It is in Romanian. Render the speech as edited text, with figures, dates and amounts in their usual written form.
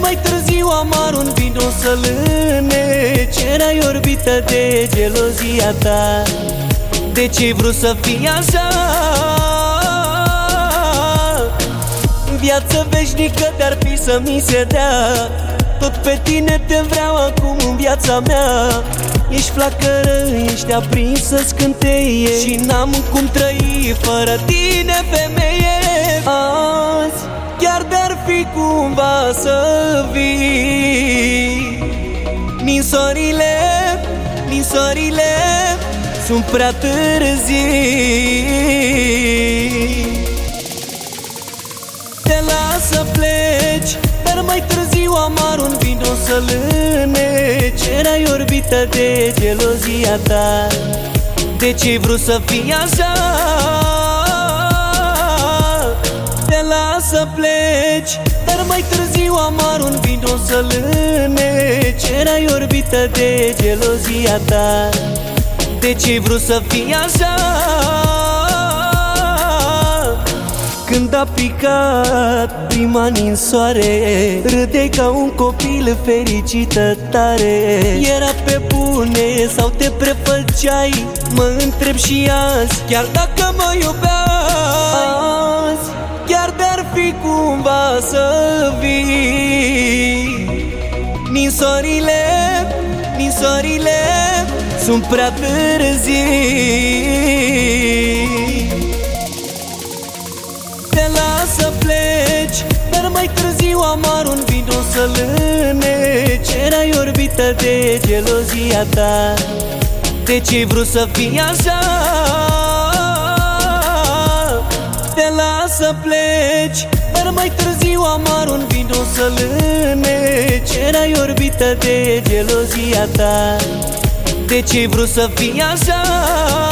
mai târziu amar un vino să lâne. Erai orbită de gelozia ta. De ce-ai vrut să fii așa? Viață veșnică de-ar fi să mi se dea. Tot pe tine te vreau acum în viața mea. Ești flacără, ești aprinsă, scânteie și n-am cum trăi fără tine, femeie. Azi, chiar de-ar fi cumva să vii, ninsorile sunt prea târzii. Te las să pleci, dar mai târziu amar un vino să lâne. Erai orbită de gelozia ta. De ce-ai vrut să fii așa? Te las să pleci, dar mai târziu amar un vino să lâne. Erai orbită de gelozia ta. De ce-ai vrut să fii așa? Când a picat prima ninsoare, râdeai ca un copil fericită tare. Era pe bune sau te prefăceai? Mă întreb și azi, chiar dacă mă iubeai. Azi, chiar de-ar fi cumva să vii, ninsorile sunt prea târzii. Te las să pleci, dar mai târziu amar un vino să lâne. Erai orbită de gelozia ta. De ce-ai vrut să fii așa? Te las să pleci, dar mai târziu amar un vino să lâne. Erai orbită de gelozia ta. De ce-ai vrut să fii așa?